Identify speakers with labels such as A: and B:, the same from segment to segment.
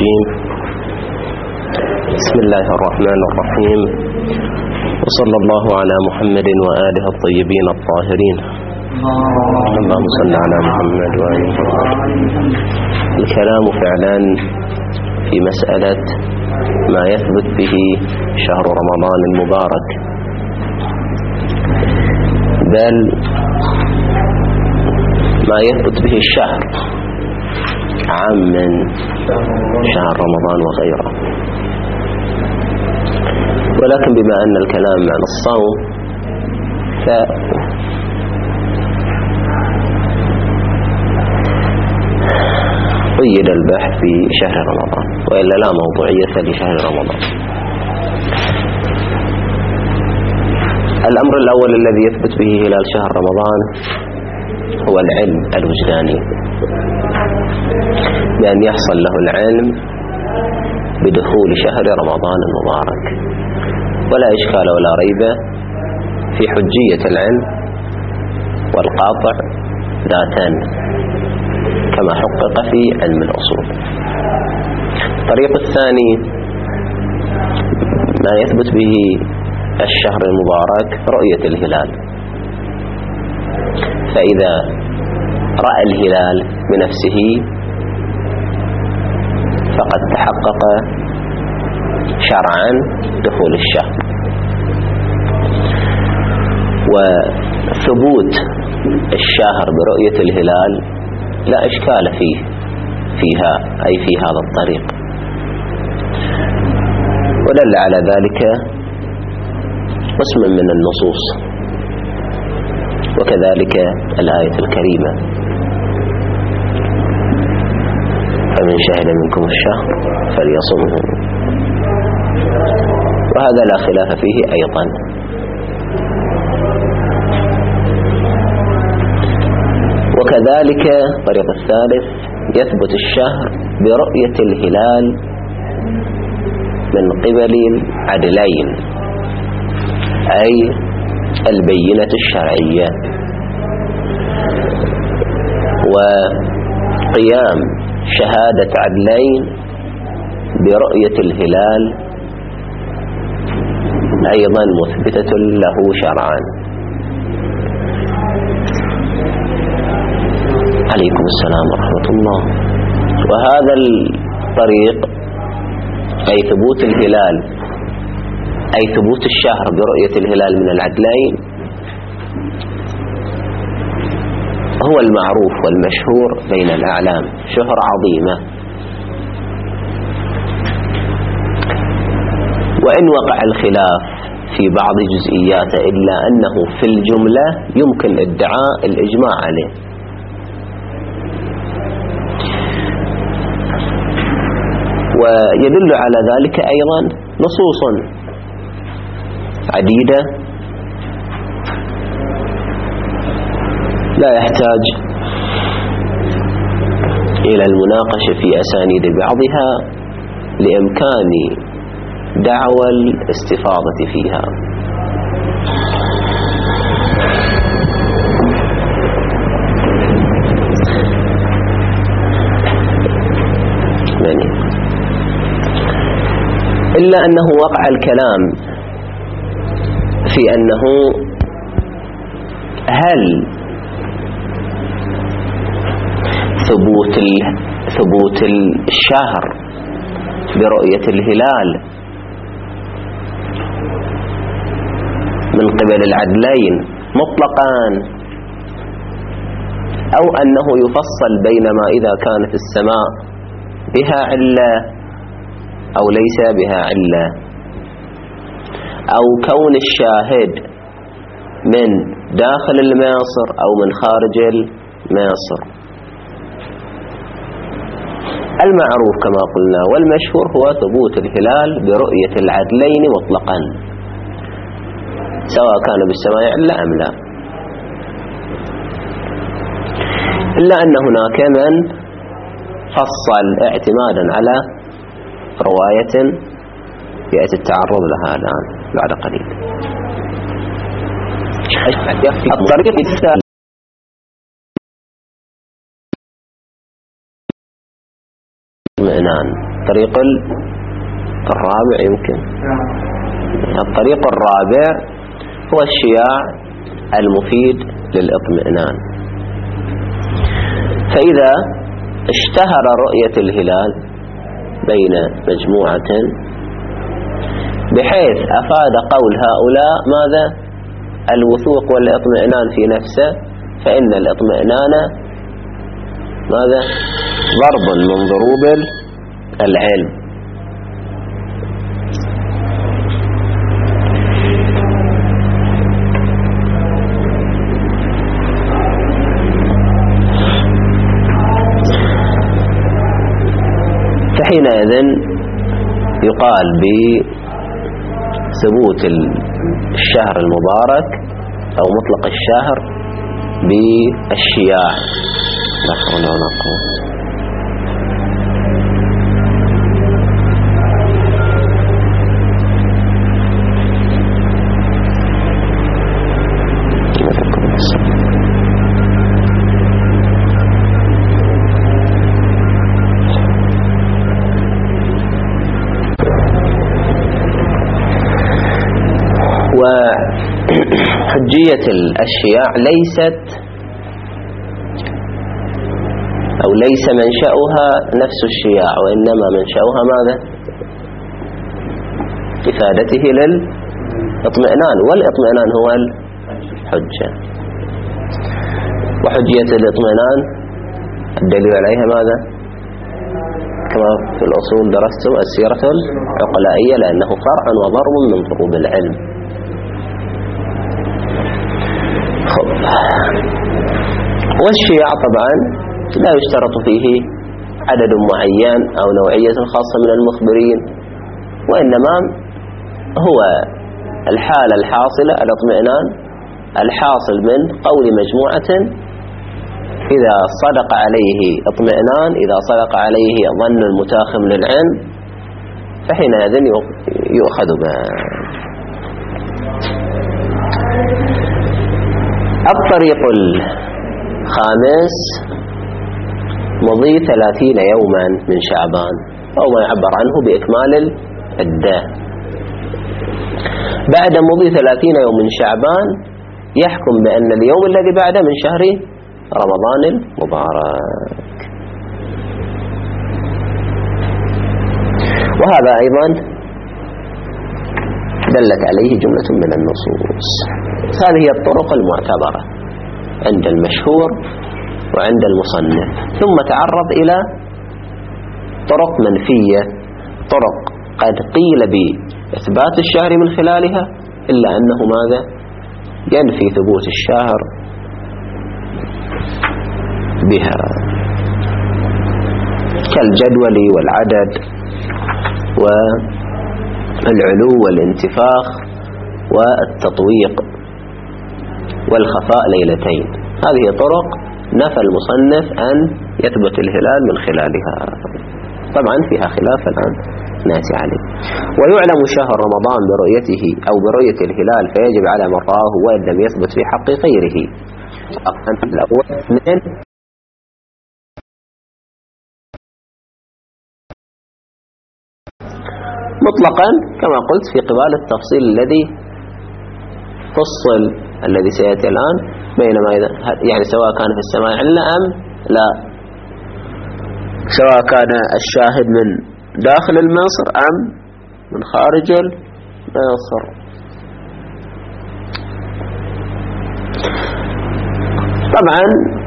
A: الرجيم. بسم الله الرحمن الرحيم، وصلى الله على محمد وآله الطيبين الطاهرين. اللهم صل على محمد وآله الطاهرين. الكلام فعلا في مسألة ما يثبت به شهر رمضان المبارك، بل ما يثبت به الشهر عام من شهر رمضان وغيره. ولكن بما أن الكلام عن الصوم قيد البحث في شهر رمضان، وإلا لا موضوعية لشهر رمضان. الأمر الأول الذي يثبت به هلال شهر رمضان هو العلم الوجداني، بأن يحصل له العلم بدخول شهر رمضان المبارك. ولا إشكال ولا ريب في حجية العلم والقاطع ذاتان كما حقق في علم الأصول. الطريق الثاني ما يثبت به الشهر المبارك رؤية الهلال، فإذا رأى الهلال بنفسه فقد تحقق شرعا دخول الشهر. وثبوت الشهر برؤية الهلال لا إشكال فيها أي في هذا الطريق، ودل على ذلك قسم من النصوص، وكذلك الآية الكريمة: فمن شهد منكم الشهر فليصمه. وهذا لا خلاف فيه أيضا. وكذلك الطريق الثالث يثبت الشهر برؤية الهلال من قبل العدلين، أي البينة الشرعية، وقيام شهادة عدلين برؤية الهلال أيضا مثبتة له شرعا. عليكم السلام ورحمة الله. وهذا الطريق أي ثبوت الهلال، أي ثبوت الشهر برؤية الهلال من العدلين، هو المعروف والمشهور بين الأعلام، شهرة عظيمة. وإن وقع الخلاف في بعض جزئياته، إلا أنه في الجملة يمكن ادعاء الإجماع عليه. ويدل على ذلك أيضا نصوص عديدة لا يحتاج إلى المناقشة في أسانيد بعضها لإمكان دعوى الاستفاضة فيها. إلا أنه وقع الكلام في أنه هل ثبوت الشهر برؤية الهلال من قبل العدلين مطلقا، أو أنه يفصل بينما إذا كانت السماء بها علة أو ليس بها علة، أو كون الشاهد من داخل الماصر أو من خارج الماصر. المعروف كما قلنا والمشهور هو ثبوت الهلال برؤية العدلين مطلقا، سواء كان بالسماء علة أم لا. إلا أن هناك من فصل اعتمادا على رواية يأتي التعرض لها الآن بعد قليل. الطريق الثالث اطمئنان الطريق الرابع يمكن. الطريق الرابع هو الشياع المفيد للاطمئنان. فإذا اشتهر رؤية الهلال بين مجموعة بحيث أفاد قول هؤلاء ماذا؟ الوثوق والاطمئنان في نفسه، فإن الاطمئنان ماذا؟ ضرب من ضروب العلم. فحينئذ يقال بثبوت الشهر المبارك أو مطلق الشهر بالشياع. لا حول ولا قوة. وحجية الأشياء ليست أو ليس منشأها نفس الشياع، وإنما منشأها ماذا؟ إفادته للإطمئنان، والإطمئنان هو الحجة. وحجية الإطمئنان الدليل عليها ماذا؟ كما في الأصول درستم السيرة العقلائية، لأنه فرع وضرب من ضروب العلم. والشياع طبعا لا يشترط فيه عدد معين أو نوعية خاصة من المخبرين، وإنما هو الحالة الحاصلة الاطمئنان الحاصل من قول مجموعة إذا صدق عليه اطمئنان، إذا صدق عليه ظن المتاخم للعلم، فحينئذ يؤخذ به. الطريق الخامس مضي 30 يوما من شعبان، أو ما يعبر عنه بإكمال العدة. بعد مضي 30 يوم من شعبان يحكم بأن اليوم الذي بعده من شهر رمضان المبارك. وهذا أيضا دلت عليه جملة من النصوص. هذه هي الطرق المعتبرة عند المشهور وعند المصنف. ثم تعرض إلى طرق منفية، طرق قد قيل بإثبات الشهر من خلالها، إلا أنه ماذا؟ ينفي ثبوت الشهر بها، كالجدول والعدد والعلو والانتفاخ والتطويق والخفاء ليلتين. هذه طرق نفى المصنف أن يثبت الهلال من خلالها، طبعا فيها خلاف الآن ناتي عليه. ويعلم شهر رمضان برؤيته أو برؤية الهلال، فيجب على من رآه وإن لم يثبت في حق غيره. الأول اثنين، مطلقا كما قلت في قبال التفصيل الذي فصل الذي سيأتي الآن، بينما يعني سواء كان في السماء علة أم لا، سواء كان الشاهد من داخل المصر أم من خارج المصر. طبعا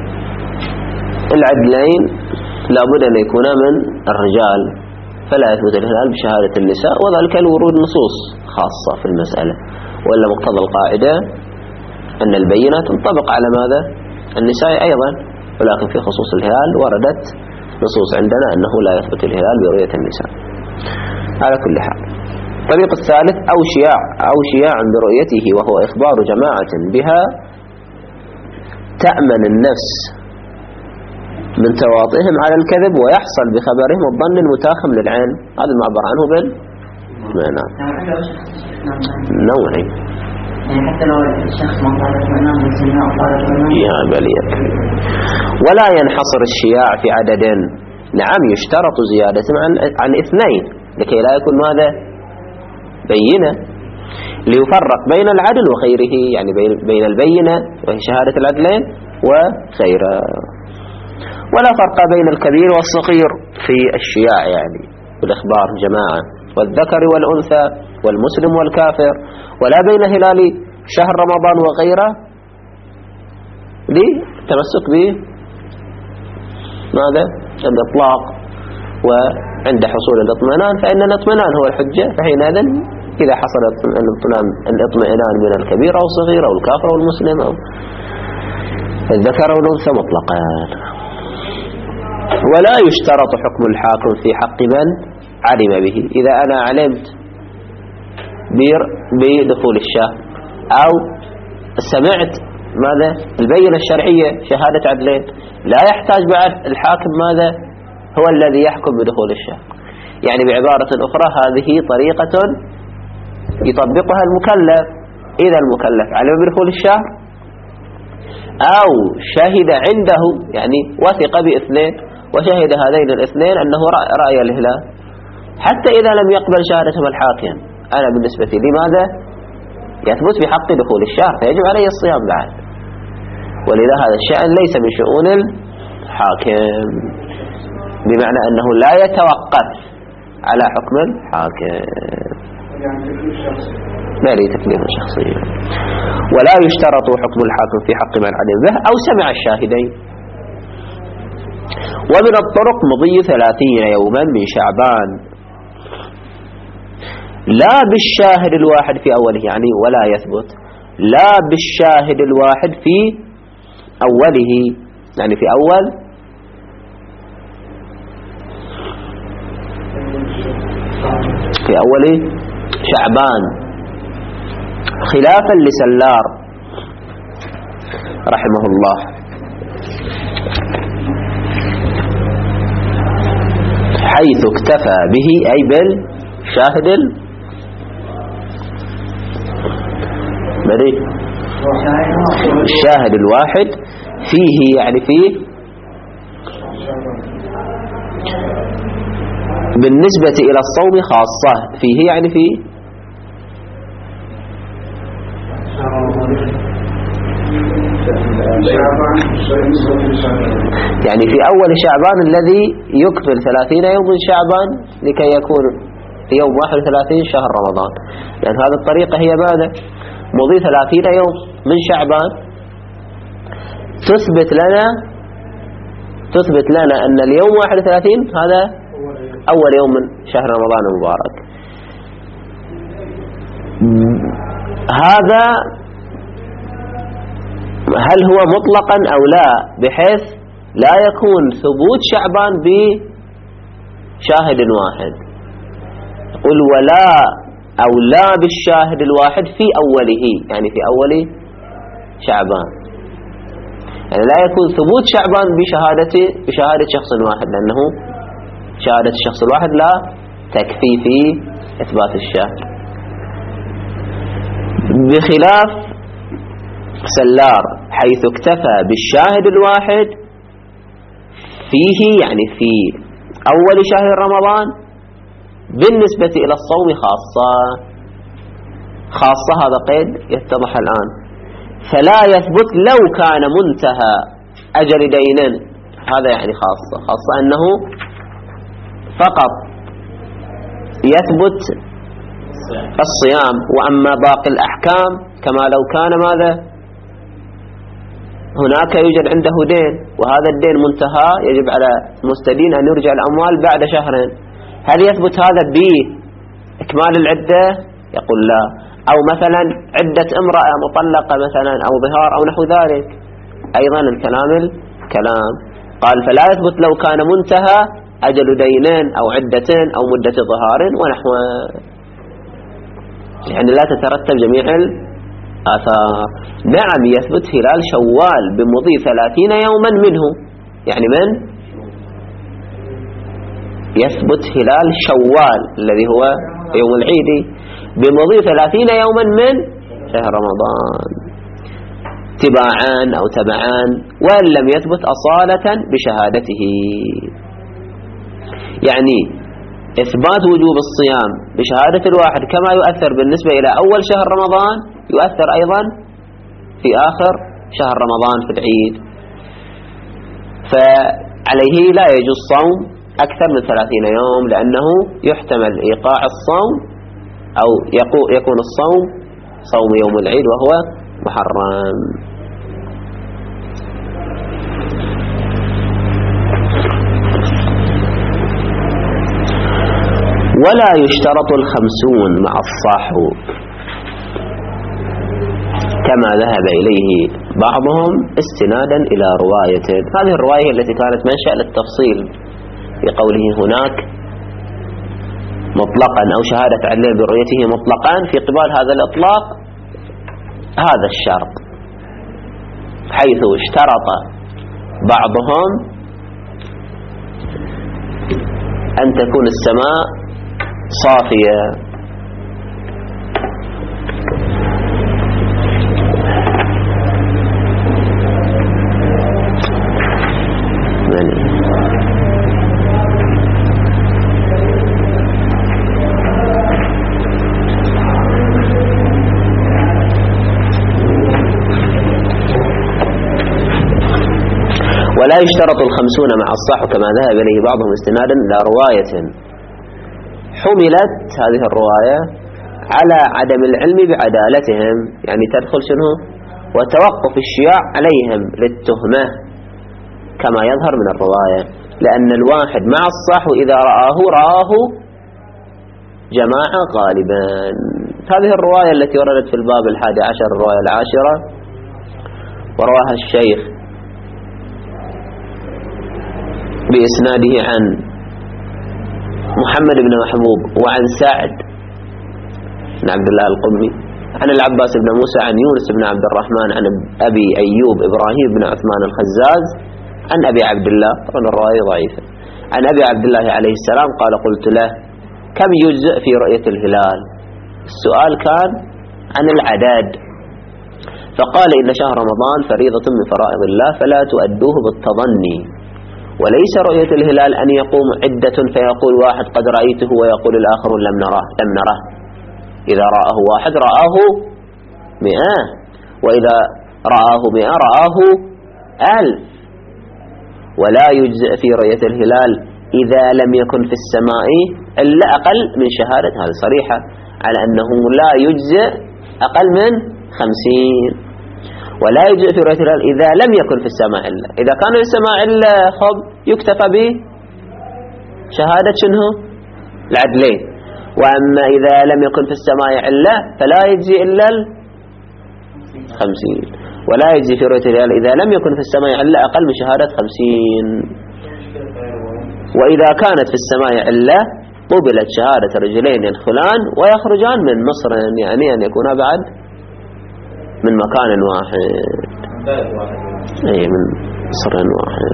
A: العدلين لابد أن يكونا من الرجال، فلا يثبت الهلال بشهادة النساء، وذلك لورود نصوص خاصة في المسألة، وإلا مقتضى القاعدة أن البينة تنطبق على ماذا؟ النساء أيضا، ولكن في خصوص الهلال وردت نصوص عندنا أنه لا يثبت الهلال برؤية النساء. على كل حال، الطريق الثالث أو شياع برؤيته، وهو إخبار جماعة بها تأمن النفس من تواطئهم على الكذب، ويحصل بخبرهم الظن المتاخم للعين. هذا المعبر عنه بالمعنى نوعي،
B: حتى لو الشخص ما قال اطمئنان بالزنا أو قال اطمئنان
A: يا بليك. ولا ينحصر الشياع في عدد، نعم يشترط زيادة عن 2 لكي لا يكون ماذا بينة، ليفرق بين العدل وخيره، يعني بين البينة وهي شهادة العدلين وخيره. ولا فرق بين الكبير والصغير في الشياع، يعني بالإخبار جماعة، والذكر والأنثى والمسلم والكافر، ولا بين هلال شهر رمضان وغيره للتمسك به ماذا الإطلاق. وعند حصول الاطمئنان فإن الاطمئنان هو الحجة، فحينئذ إذا حصل الاطمئنان من الكبير أو الصغير أو الكافر أو المسلم أو الذكر أو الأنثى مطلقا. ولا يشترط حكم الحاكم في حق من علم به. إذا أنا علمت بدخول الشهر أو سمعت ماذا البينة الشرعية شهادة عدلين، لا يحتاج بعد الحاكم ماذا هو الذي يحكم بدخول الشهر. يعني بعبارة أخرى هذه طريقة يطبقها المكلف. إذا المكلف علم بدخول الشهر أو شهد عنده، يعني وثق باثنين وشهد هذين الاثنين أنه رأي الهلال، حتى إذا لم يقبل شهادتهم الحاكم، أنا بالنسبة لي ماذا يثبت بحق دخول الشهر، فيجب علي الصيام بعد. ولذا هذا الشأن ليس من شؤون الحاكم، بمعنى أنه لا يتوقف على حكم الحاكم، لا لي تكليف شخصي. ولا يشترط حكم الحاكم في حق من علم به أو سمع الشاهدين. ومن الطرق مضي 30 يوما من شعبان لا بالشاهد الواحد في أوله، يعني ولا يثبت لا بالشاهد الواحد في أوله، يعني في أول شعبان، خلافا لسلار رحمه الله، حيث اكتفى به أي بالشاهد الشاهد الواحد فيه، يعني فيه بالنسبة إلى الصوم خاصة، فيه يعني فيه يعني في أول شعبان الذي يكمل 30 يوم من شعبان لكي يكون يوم 31 شهر رمضان. لأن هذه الطريقة هي ماذا مضي 30 يوم من شعبان تثبت لنا أن اليوم 31 هذا أول يوم من شهر رمضان المبارك. هذا هل هو مطلقا أو لا، بحيث لا يكون ثبوت شعبان بشاهد واحد. قل ولا أو لا بالشاهد الواحد في أوله، يعني في أول شعبان، يعني لا يكون ثبوت شعبان بشهادة شخص واحد، لأنه شهادة الشخص الواحد لا تكفي في إثبات الشهر، بخلاف سلار حيث اكتفى بالشاهد الواحد فيه، يعني في أول شهر رمضان بالنسبة إلى الصوم خاصة هذا قيد يتضح الآن. فلا يثبت لو كان منتهى أجل دينا، هذا يعني خاصة أنه فقط يثبت الصيام، وأما باقي الأحكام كما لو كان ماذا هناك يوجد عنده دين، وهذا الدين منتهى يجب على المستدين أن يرجع الأموال بعد شهرين، هل يثبت هذا بإكمال العدة؟ يقول لا. أو مثلا عدة امرأة مطلقة مثلا أو ظهار أو نحو ذلك، أيضا الكلام قال فلا يثبت لو كان منتهى أجل دينين أو عدتين أو مدة ظهار ونحو، يعني لا تترتب جميع الآثار. نعم يثبت هلال شوال بمضي 30 يوما منه، يعني من يثبت هلال شوال الذي هو يوم العيد بمضي 30 يوما من شهر رمضان تباعان أو تبعان، وإن لم يثبت أصالة بشهادته. يعني إثبات وجوب الصيام بشهادة الواحد كما يؤثر بالنسبة إلى أول شهر رمضان يؤثر أيضا في آخر شهر رمضان في العيد. فعليه لا يجوز صوم أكثر من 30 يوم، لأنه يحتمل إيقاع الصوم أو يكون الصوم صوم يوم العيد وهو محرم. ولا يشترط 50 مع الصاحو كما ذهب إليه بعضهم استنادا إلى رواية. هذه الرواية التي كانت منشأ للتفصيل في قوله هناك مطلقا أو شهادة عدل برؤيته مطلقا، في قبال هذا الإطلاق هذا الشرط، حيث اشترط بعضهم أن تكون السماء صافية، ولا يشترط 50 مع الصاحو كما ذهب إليه بعضهم استنادا إلى رواية حملت هذه الرواية على عدم العلم بعدالتهم، يعني تدخل شنو؟ وتوقف الشياع عليهم للتهمة كما يظهر من الرواية، لأن الواحد مع الصاحو إذا رآه جماعة غالبا. هذه الرواية التي وردت في الباب 11 الرواية 10 ورواها الشيخ بإسناده عن محمد بن محبوب وعن سعد بن عبد الله القمي عن العباس بن موسى عن يونس بن عبد الرحمن عن أبي أيوب إبراهيم بن عثمان الخزاز عن أبي عبد الله، طبعا الرواية ضعيفة، عن أبي عبد الله عليه السلام قال قلت له كم يجزئ في رؤية الهلال؟ السؤال كان عن العدد، فقال إن شهر رمضان فريضة من فرائض الله فلا تؤدوه بالتظني، وليس رؤية الهلال أن يقوم عدة فيقول واحد قد رأيته ويقول الآخر لم نره. إذا رآه واحد رآه 100، وإذا رآه 100 رآه 1000. ولا يجزئ في رؤية الهلال إذا لم يكن في السماء إلا أقل من شهادة، هذه صريحة على أنه لا يجزئ أقل من 50. ولا يجزئ في رؤية الهلال إذا لم يكن في السماء إلا، إذا كان في السماء إلا خب يكتفى بشهادة شنه؟ العدلين. وأما إذا لم يكن في السماء إلا فلا يجزي إلا 50. ولا يجزي في رؤية الهلال إذا لم يكن في السماء إلا أقل من شهادة 50. وإذا كانت في السماء إلا قبلت شهادة رجلين يدخلان ويخرجان من مصر، يعني أن يكون بعد من مكان واحد، أي من مصر واحد.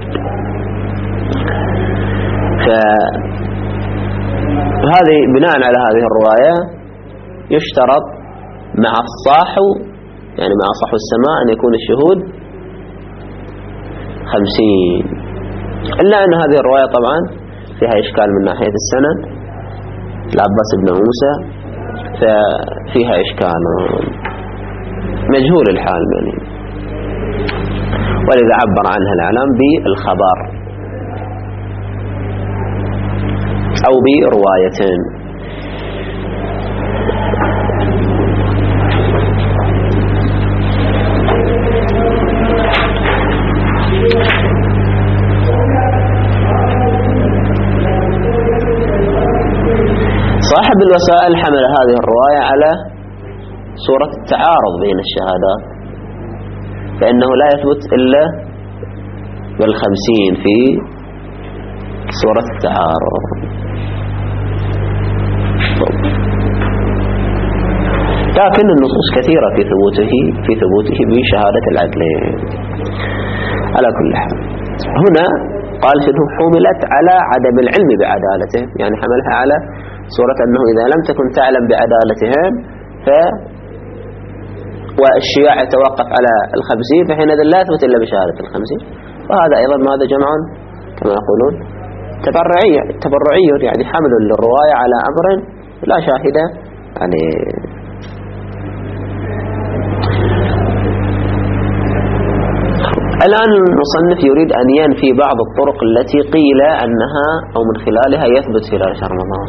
A: فهذه بناء على هذه الرواية يشترط مع الصاحو، يعني مع صحو السماء، أن يكون الشهود 50. إلا أن هذه الرواية طبعا فيها إشكال من ناحية السند، العباس بن موسى ففيها إشكال مجهول الحال يعني، ولذا عبر عنها الإعلام بالخبر أو بروايتين. صاحب الوسائل حمل هذه الرواية على صورة التعارض بين الشهادات، فإنه لا يثبت إلا بال50 في صورة التعارض. لكن النصوص كثيرة في ثبوته بشهادة العدلين. على كل حال هنا قال شنو؟ حملت على عدم العلم بعدالته، يعني حملها على صورة أنه إذا لم تكن تعلم بعدالتهم والشياع يتوقف على 50، فحينئذ لا يثبت إلا بشهادة 50. وهذا أيضا ماذا جمع كما يقولون
C: تبرعي يعني حمل للرواية على أمر لا شاهد يعني. الآن المصنف يريد أن ينفي بعض الطرق التي قيل أنها أو من خلالها يثبت هلال شهر رمضان.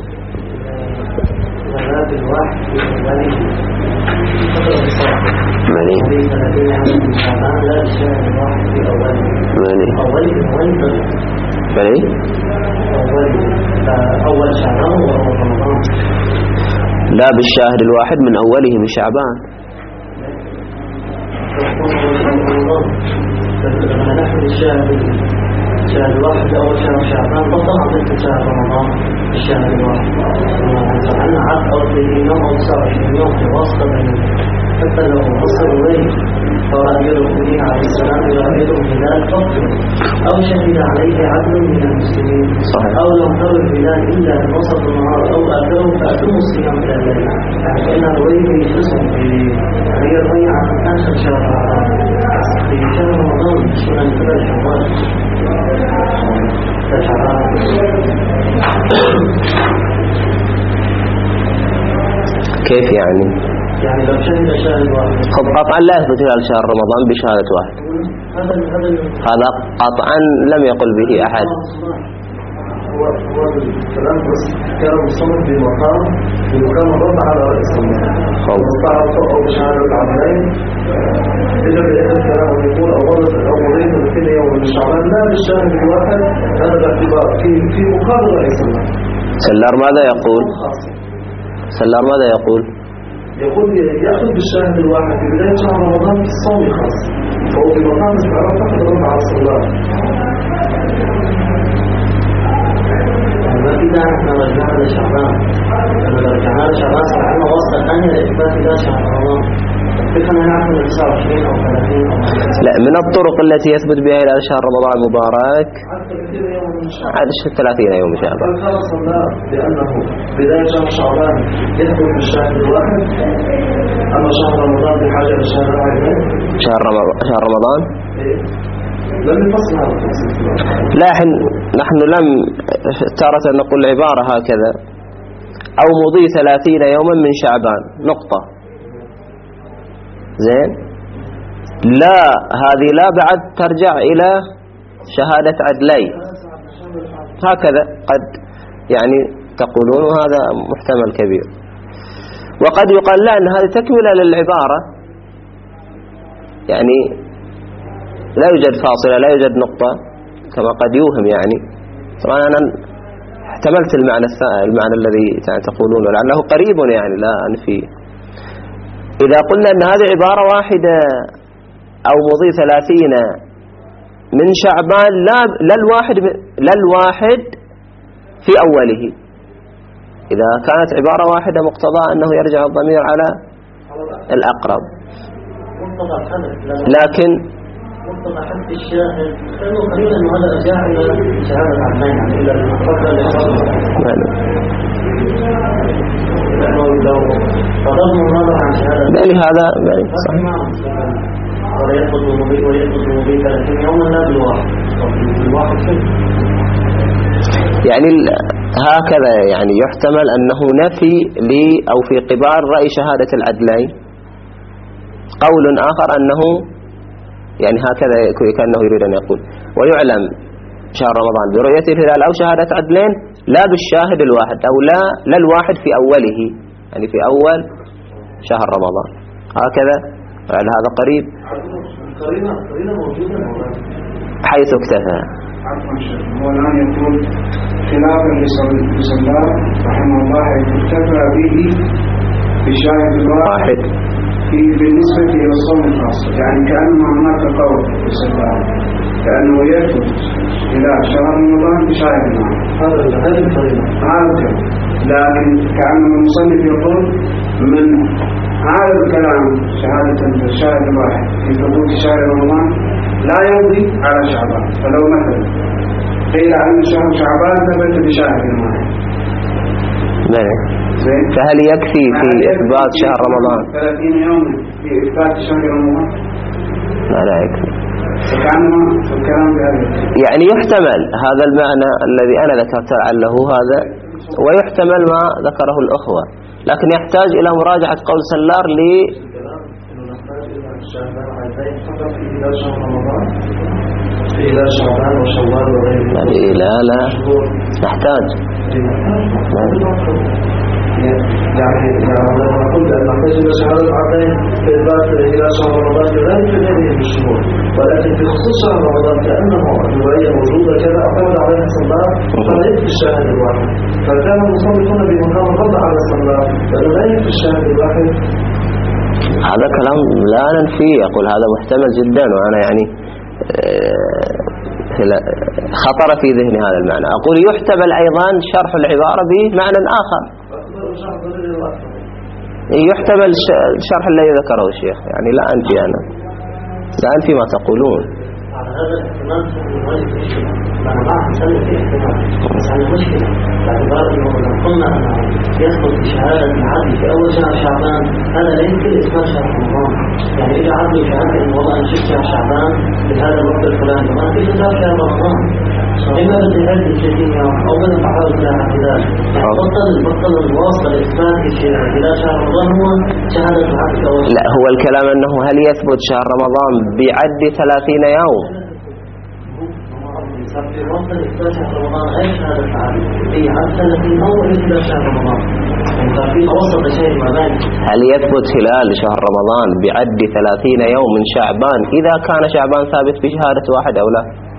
C: لا بالشاهد الواحد من أوله من شعبان.
B: لما نحن الشاهد الواحد أول شهر شعبان بطل عملت شهر رمضان الشهر الواحد عنا عقد أو 30 يوم أو 29 يوم في وسط حتى لو وصل إليه فرأي الرسول عليه السلام يرأيه هلال فقط أو شهد عليه عدل من المسلمين أو لم ترى الهلال إلا بوسط النهار أو آخره فأتموا الصيام إلى الليل يعني فإن الرؤية يجلسهم هي الرؤية عن آخر شهر في شهر رمضان شهر الثلاث شهور
A: كيف يعني؟
B: يعني لو شهد شاهد واحد
A: قطعا لا يثبت هلال شهر رمضان بشهادة واحد. هذا قطعا لم يقل به أحد.
B: هو الكلام بس كان مصمم بمقام الرد على رئيس المسلم أو بشهادة العدلين إذا بإذن الكلام يقول أو مريض في يوم من شعبان لا بالشاهد الواحد هذا باعتبار في مقابل رئيس المسلم.
A: سلار ماذا يقول؟
B: يقول يأخذ بالشاهد الواحد في بداية شهر رمضان في الصوم خاص فهو في مقام استعراض فقط الرد على الصلاة. إذا نحن رجعنا لشعبان لما رجعنا لشعبان صرعنا وسط الثانية لإثبات إلى شهر رمضان كيف نعرف من 29 أو 30 أو
A: لا من الطرق التي يثبت بها إلى شهر رمضان المبارك عاد 30 يوم شعبان.
B: فالخلص الله لأنه بداية شهر شعبان يثبت بالشاهد الواحد أما شهر رمضان بحاجة لشهر العيدين
A: شهر رمضان
B: لم يفصل هذا التفصيل.
A: لا نحن لم تارة نقول العبارة هكذا أو مضي 30 يوما من شعبان نقطة زين لا هذه لا بعد ترجع إلى شهادة عدلي هكذا قد يعني تقولون هذا محتمل كبير. وقد يقال لا أن هذه تكملة للعبارة يعني لا يوجد فاصلة لا يوجد نقطة كما قد يوهم يعني. طبعا أنا احتملت المعنى الذي تقولون ولعله قريب يعني لا أنفي. إذا قلنا أن هذه عبارة واحدة أو مضي 30 من شعبان لا الواحد في أوله إذا كانت عبارة واحدة مقتضى أنه يرجع الضمير على الأقرب لكن
B: مقتضى حد الشاهد قريبا أنه هذا أرجع إلى شهادة العدلين يعني إلى المقتضى لأنه لو فضلنا النظر عن شهادة
A: لهذا صحيح
B: ويأخذ المبيت 30 يوما لا بالواحد
A: يعني هكذا يعني يحتمل أنه نفي لي أو في قبال رأي شهادة العدلين. قول آخر أنه يعني هكذا كأنه يريد أن يقول ويعلم شهر رمضان برؤية الهلال أو شهادة عدلين لا بالشاهد الواحد أو لا الواحد في أوله يعني في أول شهر رمضان هكذا. هل هذا قريب
B: قرينة موجودة
A: حيث اكتفى.
D: هو الآن يقول خلافا لسلام رحمه الله حيث اكتفى به بشاهد الواحد بالنسبة إلى الصوم الخاص يعني كأن هناك قول لسلام كأنه يثبت إلى شهر رمضان بشاهد واحد هذا الكلام. لكن كأن المصنف يقول من هذا الكلام شهادة الشاهد الواحد في ثبوت شهر رمضان لا يمضي على شعبان. فلو مثلا قيل أن شهر شعبان ثبت بشاهد واحد
A: فهل يكفي في إثبات شهر رمضان
D: 30 يوم في إثبات شهر رمضان؟
A: لا يكفي.
D: فكأنما الكلام بهذا
C: يعني يحتمل هذا المعنى الذي أنا ذكرت لعله هذا، ويحتمل ما ذكره الأخوة، لكن يحتاج إلى مراجعة قول سلار
B: إلى شعبان وشوال وغيره.
C: يعني لا نحتاج
B: يعني لما قلت أن نحتاج إلى شهادة عدين في إثبات إلى شهر رمضان كذلك هذه الشهور، ولكن في خصوص شهر رمضان كأنه الرواية موجودة كذا اعتمد عليها الصلاة فلا يكفي الشاهد الواحد، فكان المصنفون بمقام الرد على الصلاة لأنه لا يكفي الشاهد الواحد.
C: هذا كلام لا ننفيه، يقول هذا محتمل جدا، وأنا يعني خطر في ذهني هذا المعنى. أقول يحتمل أيضا شرح العبارة بمعنى آخر، يحتمل الشرح الذي ذكره الشيخ، يعني لا أنفي أنا، لا أنفي ما تقولون.
B: على هذا الاحتمال نواجه مشكلة، أنا ما أحسن في احتمال، بس على مشكلة باعتبار أنه لو قلنا أنه يدخل في شهادة العدل في أول شهر شعبان، هذا لا يمكن إثبات شهر رمضان. يعني إذا عدل شهادة أنه والله أنا شفت شهر شعبان في هذا الوقت الفلاني، ما في إثبات شهر رمضان. فلما بدي هذه الشيء أو بدي أحاول إلى اعتدال، يعني بطل الواصل لإثبات إلى شهر رمضان هو شهادة العدل أول.
C: لا، هو الكلام أنه هل يثبت شهر رمضان بعد 30 يوم؟
B: في وقت إثبات شهر رمضان غير شهادة العدل، هي عد 30 أول إلى شهر رمضان. في وسط شيء ما بين.
C: هل يثبت هلال شهر رمضان بعد 30 يوم من شعبان إذا كان شعبان ثابت بشهادة واحد أو لا؟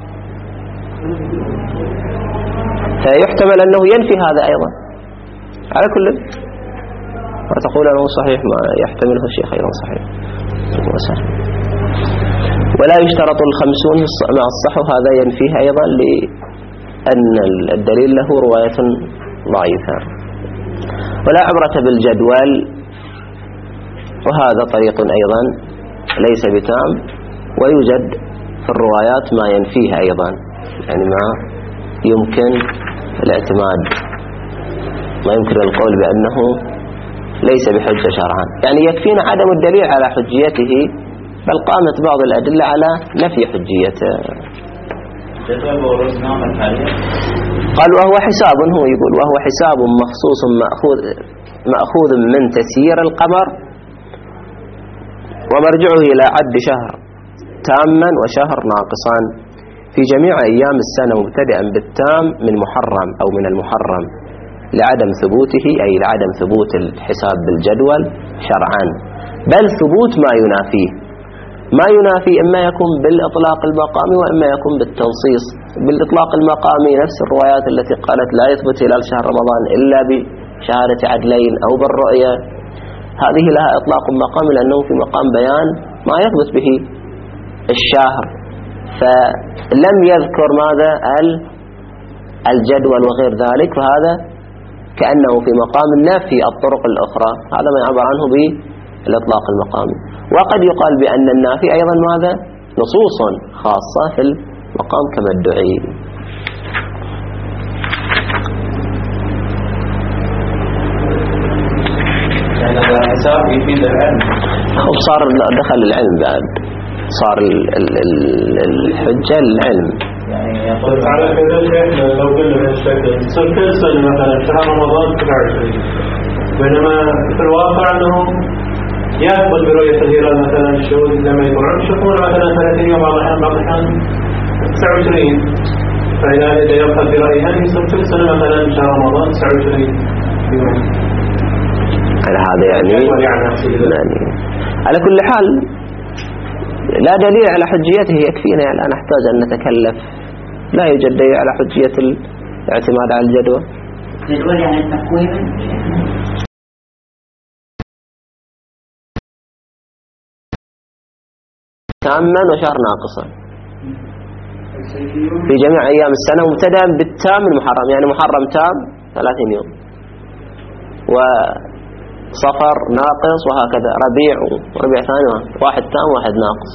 C: فيحتمل أنه ينفي هذا أيضا. على كل ما تقول أنه صحيح ما يحتمله الشيخ أيضا صحيح. ولا يشترط 50 مع الصحو، هذا ينفيه أيضا لأن الدليل له رواية ضعيفة. ولا عبرة بالجدول، وهذا طريق أيضا ليس بتام، ويوجد في الروايات ما ينفيه أيضا، يعني ما يمكن الاعتماد، ما يمكن القول بأنه ليس بحجة شرعا. يعني يكفينا عدم الدليل على حجيته، بل قامت بعض الأدلة على نفي حجيته. قال وهو حساب، هو يقول وهو حساب مخصوص مأخوذ من تسيير القمر، ومرجعه إلى عد شهر تاما وشهر ناقصا في جميع أيام السنة، مبتدئا بالتام من محرم أو من المحرم، لعدم ثبوته، أي لعدم ثبوت الحساب بالجدول شرعا، بل ثبوت ما ينافيه. ما ينافي إما يكون بالإطلاق المقامي وإما يكون بالتنصيص. بالإطلاق المقامي نفس الروايات التي قالت لا يثبت هلال شهر رمضان إلا بشهادة عدلين أو بالرؤية، هذه لها إطلاق مقامي لأنه في مقام بيان ما يثبت به الشهر، فلم يذكر ماذا الجدول وغير ذلك، فهذا كأنه في مقام النفي الطرق الأخرى، هذا ما يعبر عنه بالإطلاق المقامي. وقد يقال بأن النافي أيضا ماذا نصوص خاصة في المقام كما ادعي.
A: يعني هذا الحساب يفيد العلم،
C: صار دخل العلم بعد، صار الحجة للعلم.
A: يعني يقول
E: على كذا احنا لو قلنا بهالشكل تصير كل سنة مثلا شهر رمضان 29، بينما في الواقع انهم يثبت برؤية الهلال مثلا الشهود لما يكونون يشوفون مثلا 30 يوم، بعض الأحيان 29، فإذا يبقى برأيها يصير كل سنة مثلا شهر رمضان 29 يوم.
C: على هذا يعني على كل حال لا دليل على حجيته، يكفينا يعني لا نحتاج أن نتكلف، لا يوجد دليل على حجية الاعتماد على الجدول.
F: الجدول يعني التقويم
C: تاما وشهر ناقصا في جميع أيام السنة، مبتدأ بالتام من محرم، يعني محرم تام 30 يوم، وصفر ناقص، وهكذا ربيع وربيع ثاني، واحد تام واحد ناقص.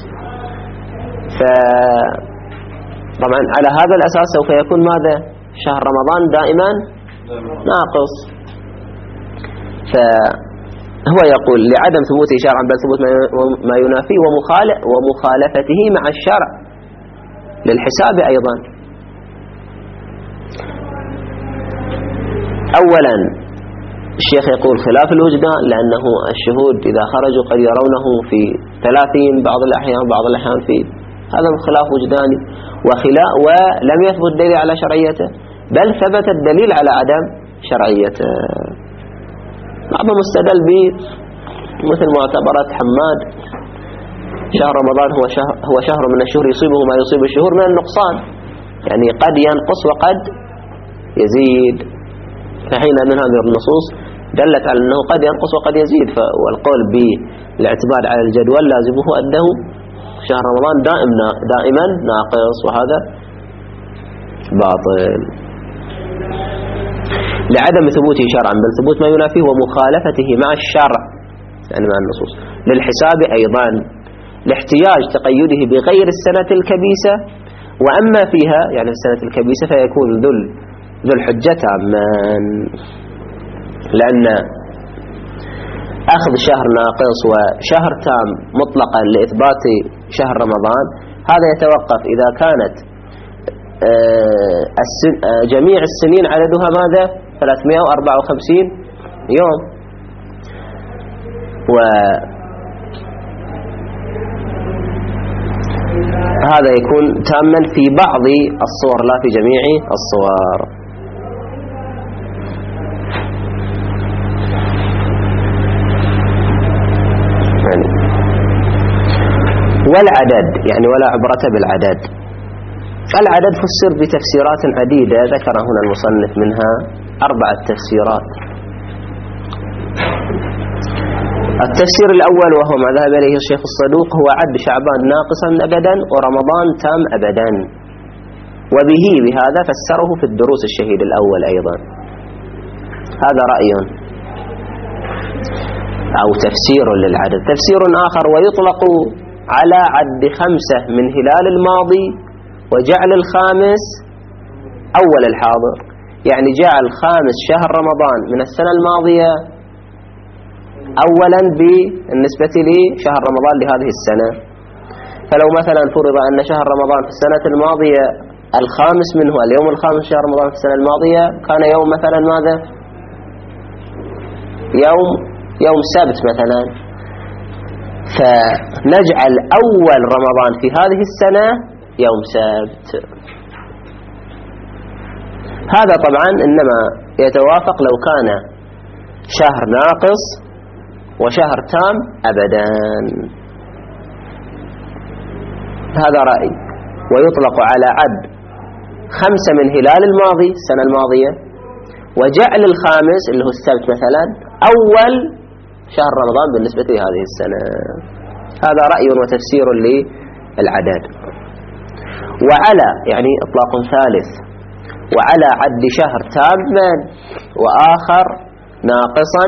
C: فطبعا على هذا الأساس سوف يكون ماذا شهر رمضان دائما ناقص. فهو يقول لعدم ثبوته شرعا بل ثبوت ما ينافيه ومخالفته مع الشرع للحساب أيضا. أولا الشيخ يقول خلاف الوجدان، لأنه الشهود إذا خرجوا قد يرونه في 30 بعض الأحيان في هذا خلاف وجداني، ولم يثبت دليل على شرعيته، بل ثبت الدليل على عدم شرعيته. بعضهم استدل به مثل معتبرة حماد، شهر رمضان هو شهر من الشهور يصيبه ما يصيب الشهور من النقصان، يعني قد ينقص وقد يزيد، فحين من هذه النصوص دلت على أنه قد ينقص وقد يزيد، والقول بالاعتماد على الجدول لازمه أنه شهر رمضان دائما ناقص، وهذا باطل لعدم ثبوته شرعا، بل ثبوت ما ينافيه ومخالفته مع الشرع يعني مع النصوص. للحساب أيضا لاحتياج تقيده بغير السنة الكبيسة، وأما فيها يعني في السنة الكبيسة فيكون ذو الحجة تاما، لأن أخذ شهر ناقص وشهر تام مطلقا لإثبات شهر رمضان هذا يتوقف إذا كانت جميع السنين عددها ماذا 354 يوم، وهذا يكون تاما في بعض الصور لا في جميع الصور. والعدد يعني ولا عبرة بالعدد. العدد فسر بتفسيرات عديدة ذكر هنا المصنف منها 4 تفسيرات. التفسير الأول وهو ما ذهب إليه الشيخ الصدوق هو عد شعبان ناقصا أبدا ورمضان تام أبدا، وبه بهذا فسره في الدروس الشهيد الأول أيضا. هذا رأي أو تفسير للعدد. تفسير آخر ويطلق على عد 5 من هلال الماضي وجعل الخامس أول الحاضر، يعني جعل 5 شهر رمضان من السنة الماضية أولا بالنسبة لشهر رمضان لهذه السنة. فلو مثلا فرض أن شهر رمضان في السنة الماضية الخامس منه اليوم الخامس شهر رمضان في السنة الماضية كان يوم مثلا ماذا يوم سبت مثلا، فنجعل أول رمضان في هذه السنة يوم سبت. هذا طبعا إنما يتوافق لو كان شهر ناقص وشهر تام أبدا. هذا رأي. ويطلق على عد 5 من هلال الماضي السنة الماضية وجعل الخامس اللي هو السبت مثلا أول شهر رمضان بالنسبة لهذه السنة. هذا رأي وتفسير للعدد. وعلى يعني إطلاق ثالث، وعلى عد شهر تاما وآخر ناقصا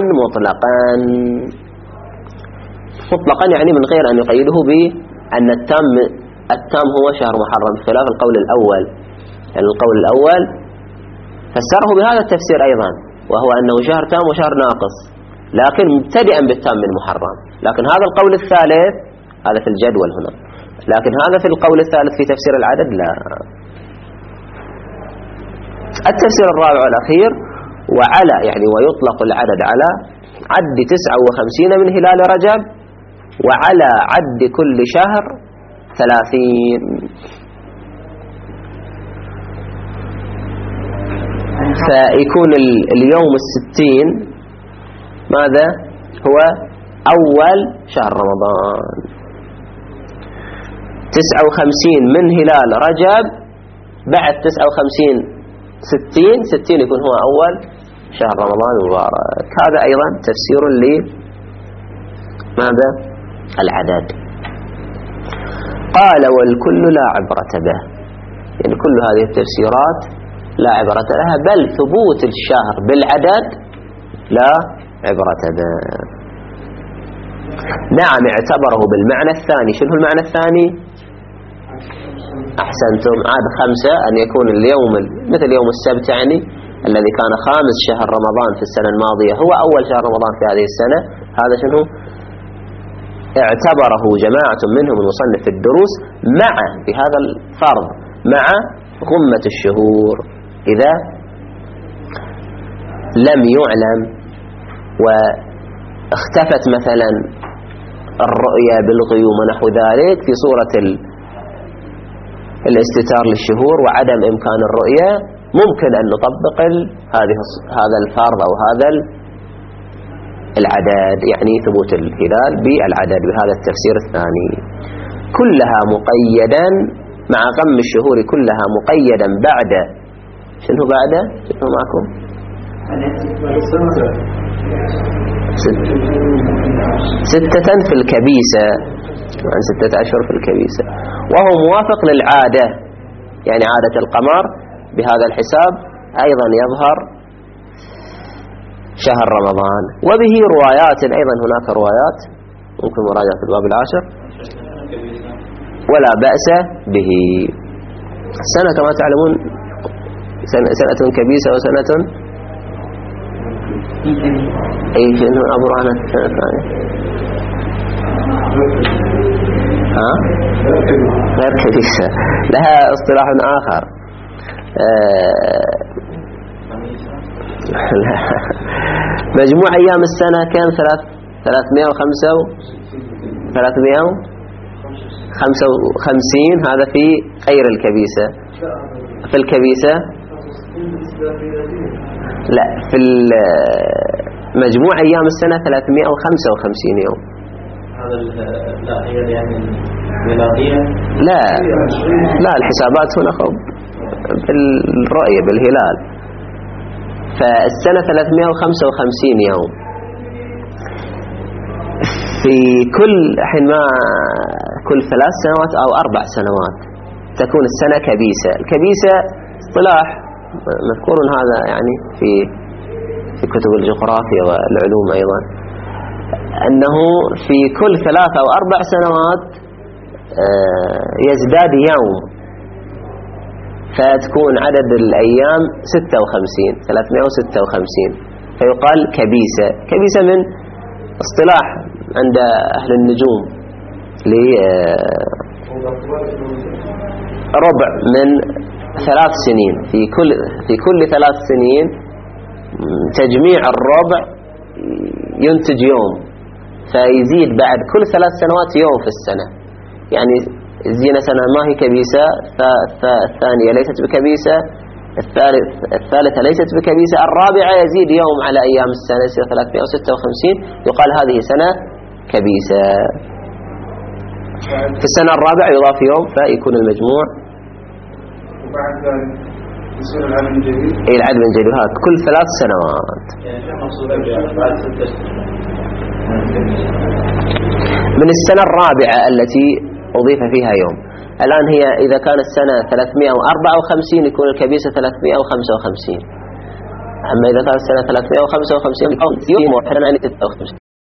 C: مطلقا يعني من غير أن يقيده بأن التام هو شهر محرم، خلاف القول الأول. يعني القول الأول فسره بهذا التفسير أيضا، وهو أنه شهر تام وشهر ناقص لكن مبتدئا بالتام من محرم. لكن هذا القول الثالث هذا في الجدول هنا، لكن هذا في القول الثالث في تفسير العدد لا. التفسير الرابع والأخير وعلى يعني ويطلق العدد على عد 59 من هلال رجب وعلى عد كل شهر 30. فيكون اليوم 60 ماذا هو أول شهر رمضان، 59 من هلال رجب بعد 59 60 يكون هو أول شهر رمضان المبارك. هذا أيضا تفسير لماذا العدد. قال والكل لا عبرة به، يعني كل هذه التفسيرات لا عبرة لها، بل ثبوت الشهر بالعدد لا عبرة به. نعم اعتبره بالمعنى الثاني. شنو المعنى الثاني؟ أحسنتم، عاد 5 أن يكون اليوم مثل يوم السبت يعني الذي كان خامس شهر رمضان في السنة الماضية هو أول شهر رمضان في هذه السنة. هذا شنو اعتبره جماعة منهم المصنف في الدروس مع بهذا الفرض مع غمة الشهور. إذا لم يعلم واختفت مثلا الرؤية بالغيوم ونحو ذلك في صورة الاستتار للشهور وعدم إمكان الرؤية، ممكن أن نطبق هذا الفرض أو هذا العدد، يعني ثبوت الهلال بالعدد بهذا التفسير الثاني. كلها مقيدا مع غم الشهور، كلها مقيدا بعد شنو بعد؟ شنو معكم؟ 6 في الكبيسة، عن 6 أشهر في الكبيسة، وهو موافق للعادة، يعني عادة القمر بهذا الحساب أيضا يظهر شهر رمضان. وبه روايات أيضا، هناك روايات ممكن مراجعة الباب 10 ولا بأس به. السنة كما تعلمون سنة كبيسة وسنة أي شنو أبو رهنة السنة الثانية غير كبيسة، لها اصطلاح آخر. مجموع أيام السنة كان 355، هذا في غير الكبيسة. في الكبيسة لا، في مجموع أيام السنة 355 يوم.
E: هذا لا هي يعني ميلادية؟
C: لا الحسابات هنا بالرؤية بالهلال. فالسنة 355 يوم. في كل 3 سنوات أو 4 سنوات تكون السنة كبيسة. الكبيسة اصطلاح مذكور هذا يعني في كتب الجغرافيا والعلوم أيضا، أنه في كل 3 أو 4 سنوات يزداد يوم، فتكون عدد الأيام 356 فيقال كبيسة. كبيسة من اصطلاح عند أهل النجوم لربع من 3 سنين. في كل 3 سنين تجميع الربع ينتج يوم، فيزيد بعد كل 3 سنوات يوم في السنة. يعني زينة سنة ما هي كبيسة، الثانية ليست بكبيسة، الثالثة ليست بكبيسة، الرابعة يزيد يوم على أيام السنة يصير 356، يقال هذه سنة كبيسة. في السنة الرابعة يضاف يوم فيكون المجموع.
D: وبعد ذلك يصير العدد من جديد.
C: اي العدد من جديد، هذا كل 3 سنوات.
E: يعني شو مقصود بعد 6 سنين؟
C: من السنة الرابعة التي أضيف فيها يوم. الآن هي إذا كان السنة 354 يكون الكبيسة 355. أما إذا كان السنة 355 يوم واحد عن 56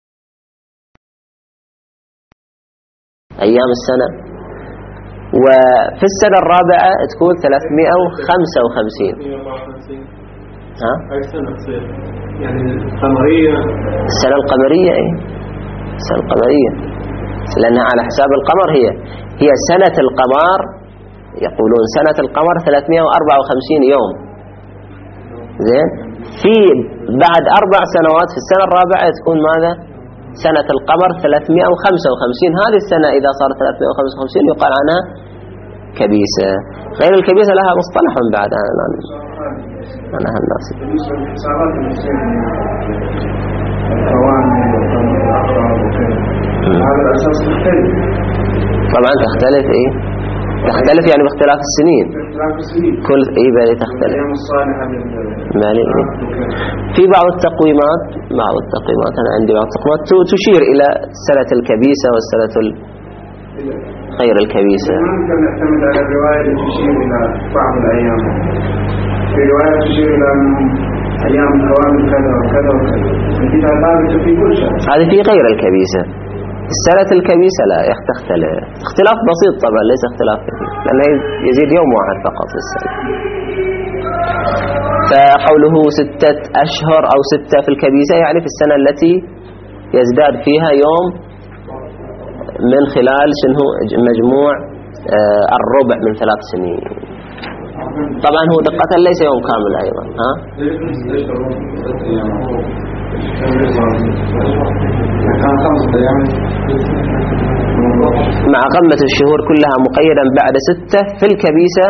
C: أيام السنة. وفي السنة الرابعة تكون 355. ها؟
E: أي سنة تصير؟ يعني القمرية؟
C: السنة القمرية إيه؟ السنة القمرية، لأنها على حساب القمر. هي سنة القمر، يقولون سنة القمر 354 يوم. زين، في بعد 4 سنوات في السنة الرابعة تكون ماذا؟ سنة القمر 355. هذه السنة إذا صارت 355 يقال عنها كبيسة. غير الكبيسة لها مصطلح بعد أنا الناس.
D: بالنسبة للحسابات المسيرة القوانين والأخبار وكذا، هذا الأساس مختلف.
C: طبعا تختلف. إيه تختلف يعني باختلاف السنين.
D: باختلاف السنين.
C: كل بالي تختلف.
D: الأيام الصالحة
C: مالي. في بعض التقويمات أنا عندي بعض التقويمات تشير إلى السنة الكبيسة والسنة غير الكبيسة.
D: ممكن نعتمد على الرواية اللي تشير إلى بعض الأيام. في رواية تشير إلى أنهم أيام الأوامر كذا وكذا وكذا، أنت ثابتة في كل شيء.
C: هذه في غير الكبيسة. السنة الكبيسة لا تختلف، اختلاف بسيط طبعا ليس اختلاف كثير، لأنه يزيد يوم واحد فقط في السنة. فقوله 6 أشهر أو 6 في الكبيسة يعني في السنة التي يزداد فيها يوم من خلال شنو مجموع الربع من 3 سنين. طبعا هو دقة ليس يوم كامل أيضا. مع قمة الشهور كلها مقيدا بعد 6 في الكبيسة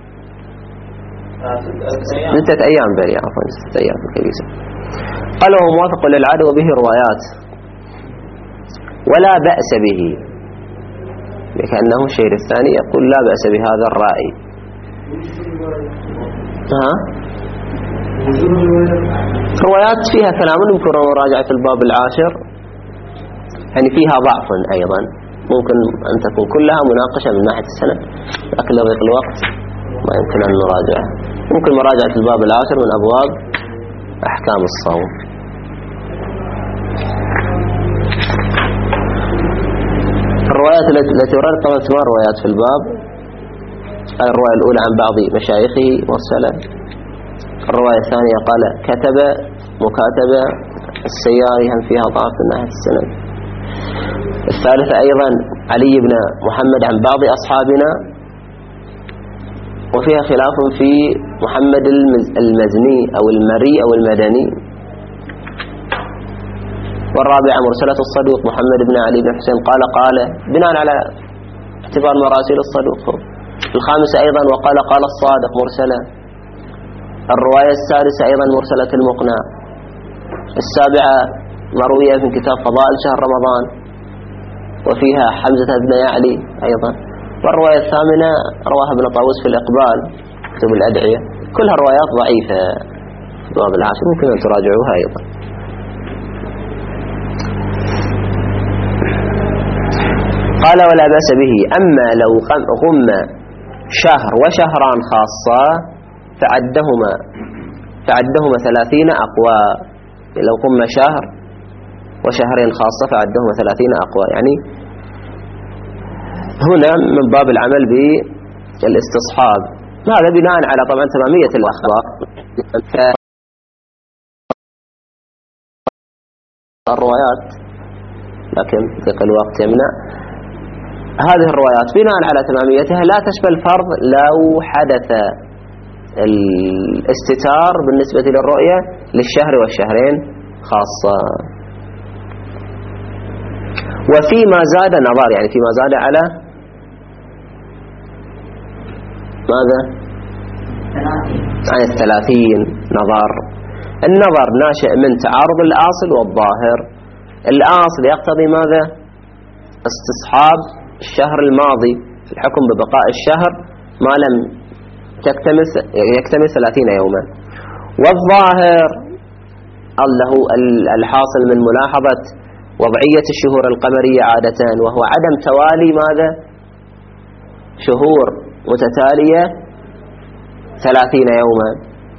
C: 6 أيام بري عفوا 6 أيام في الكبيسة. قال هو موافق للعادة وبه روايات ولا بأس به، لكأنه الشيء الثاني يقول لا بأس بهذا الرأي. روايات فيها كلام يمكن مراجعة الباب 10 يعني فيها ضعف أيضا، ممكن أن تكون كلها مناقشة من ناحية السند، لكن لضيق الوقت ما يمكن أن نراجعها. ممكن مراجعة الباب 10 من أبواب أحكام الصوم. الروايات التي وردت طبعا 8 روايات في الباب. الرواية الأولى عن بعض مشايخه مرسلة. الرواية الثانية قال كتب مكاتبة. السياري هم فيها ضعف من ناحية السند. الثالثة أيضا علي بن محمد عن بعض أصحابنا، وفيها خلاف في محمد المزني أو المري أو المدني. والرابعة مرسلة الصدوق محمد بن علي بن حسين قال بناء على اعتبار مراسيل الصدوق. الخامسة أيضا وقال الصادق مرسلة. الرواية السادسة أيضا مرسلة المقنع. السابعة مروية في كتاب فضائل شهر رمضان وفيها حمزة بن يعلي أيضا. والرواية الثامنة رواها ابن طاووس في الإقبال كتب الأدعية. كلها روايات ضعيفة في الباب 10 ممكن أن تراجعوها أيضا. قال ولا بأس به. أما لو غم شهر وشهران خاصة فعدهما 30 أقوى. لو غم شهر وشهرين خاصة فعدهما 30 أقوى. يعني هنا من باب العمل بالاستصحاب، هذا بناء على طبعا تمامية الأخبار. الروايات لكن ضيق الوقت يمنع. هذه الروايات بناء على تماميتها لا تشمل فرض لو حدث الاستتار بالنسبة للرؤية للشهر والشهرين خاصة. وفيما زاد نظر، يعني فيما زاد على ماذا؟ عن 30 نظر. النظر ناشئ من تعارض الأصل والظاهر. الأصل يقتضي ماذا؟ استصحاب الشهر الماضي، الحكم ببقاء الشهر ما لم يكتمل 30 يوما. والظاهر له الحاصل من ملاحظة وضعية الشهور القمرية عادة، وهو عدم توالي ماذا؟ شهور متتالية 30 يوما،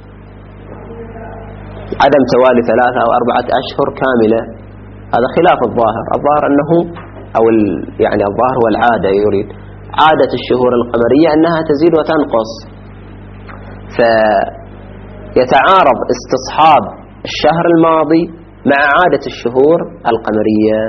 C: عدم توالي 3 أو 4 أشهر كاملة. هذا خلاف الظاهر. الظاهر أنه يعني الظاهر هو العادة، يريد عادة الشهور القمرية أنها تزيد وتنقص، فيتعارض استصحاب الشهر الماضي مع عادة الشهور القمرية.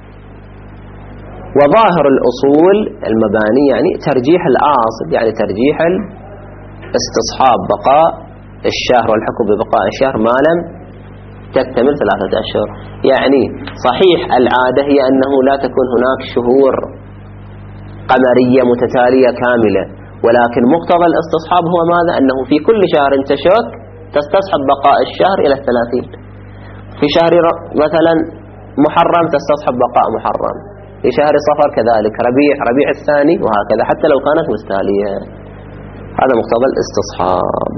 C: وظاهر الأصول المباني يعني ترجيح الأصل، يعني ترجيح استصحاب بقاء الشهر والحكم ببقاء الشهر ما لم تكتمل 3 أشهر. يعني صحيح العادة هي أنه لا تكون هناك شهور قمرية متتالية كاملة، ولكن مقتضى الاستصحاب هو ماذا؟ أنه في كل شهر تشك تستصحب بقاء الشهر إلى 30. في شهر مثلا محرم تستصحب بقاء محرم، في شهر صفر كذلك، ربيع الثاني، وهكذا حتى لو كانت مستالية. هذا مقتضى الاستصحاب.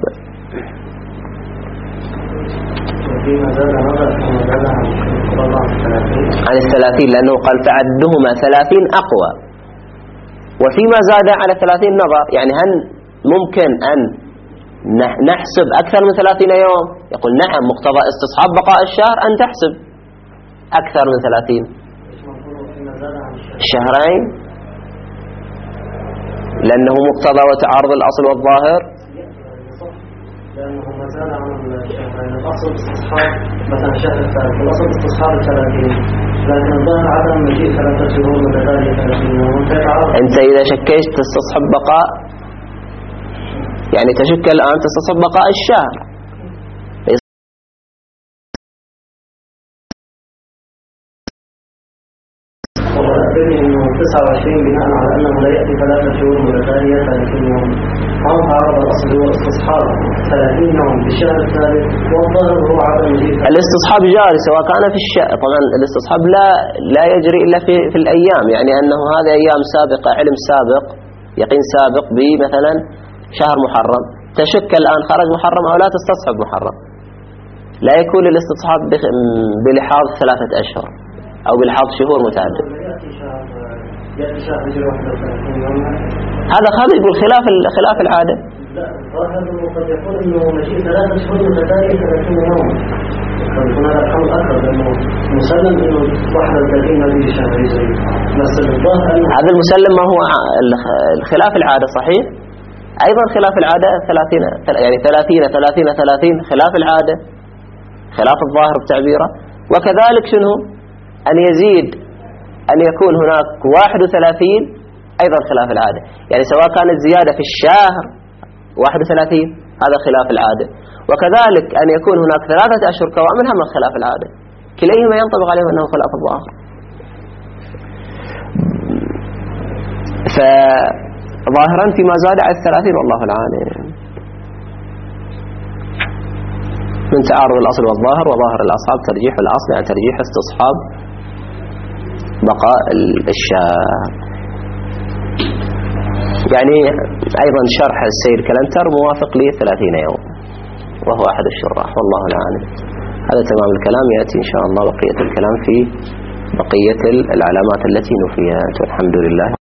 C: عن 30 لأنه قال فعدهما 30 أقوى. وفيما زاد على 30 نظر، يعني هل ممكن أن نحسب أكثر من 30 يوم؟ يقول نعم، مقتضى استصحاب بقاء الشهر أن تحسب أكثر من 30 شهرين، لأنه مقتضى وتعارض الأصل والظاهر.
B: لأنه ما زال عن الشهرين. الأصل استصحاب مثلا شهر الثالث، الأصل استصحاب 30، لكن الظاهر عدم مجيء 3 شهور متتالية 30 يوم.
C: أنت إذا شكيت تستصحب بقاء، يعني تشك الآن تستصحب بقاء الشهر.
B: وأخبرني أنه 29 بناء على أنه لا يأتي 3 شهور متتالية 30 يوم. ما تعرض الأصل هو استصحاب 30 يوم بالشهر الثالث، والظاهر هو عدم مجيء.
C: الاستصحاب جاري سواء كان في الشهر، طبعا الاستصحاب لا يجري إلا في الأيام، يعني أنه هذه أيام سابقة، علم سابق، يقين سابق بمثلا شهر محرم، تشك الآن خرج محرم أو لا تستصحب محرم. لا يكون الاستصحاب بلحاظ 3 أشهر أو بلحاظ شهور متعدد.
B: يأتي شهر يجري 31 يوم.
C: هذا يقول خلاف العادة.
B: لا الظاهر قد يكون انه مجيء 3 شهور متتالية 30 يوم. قد يكون هذا الحمل اكثر، لانه مسلم انه 31 ما في شهر يجري. بس الظاهر
C: هذا المسلم ما هو خلاف العادة صحيح؟ ايضا خلاف العادة 30 يعني 30 خلاف العادة، خلاف الظاهر بتعبيره. وكذلك شنو؟ ان يزيد ان يكون هناك 31 ايضا خلاف العادة، يعني سواء كانت زيادة في الشهر 31 هذا خلاف العادة، وكذلك أن يكون هناك 3 أشهر كواملها من خلاف العادة، كليهما ينطبق عليهم أنه خلاف الظاهر. فظاهرا فيما زاد على 30 والله العالم. من تعارض الأصل والظاهر، وظاهر الأصحاب ترجيح الأصل، يعني ترجيح استصحاب بقاء الشهر. يعني أيضا شرح السيد كلنتر موافق لي 30 يوم، وهو أحد الشراح والله العالم. هذا تمام الكلام. يأتي إن شاء الله بقية الكلام في بقية العلامات التي نفيت، والحمد لله.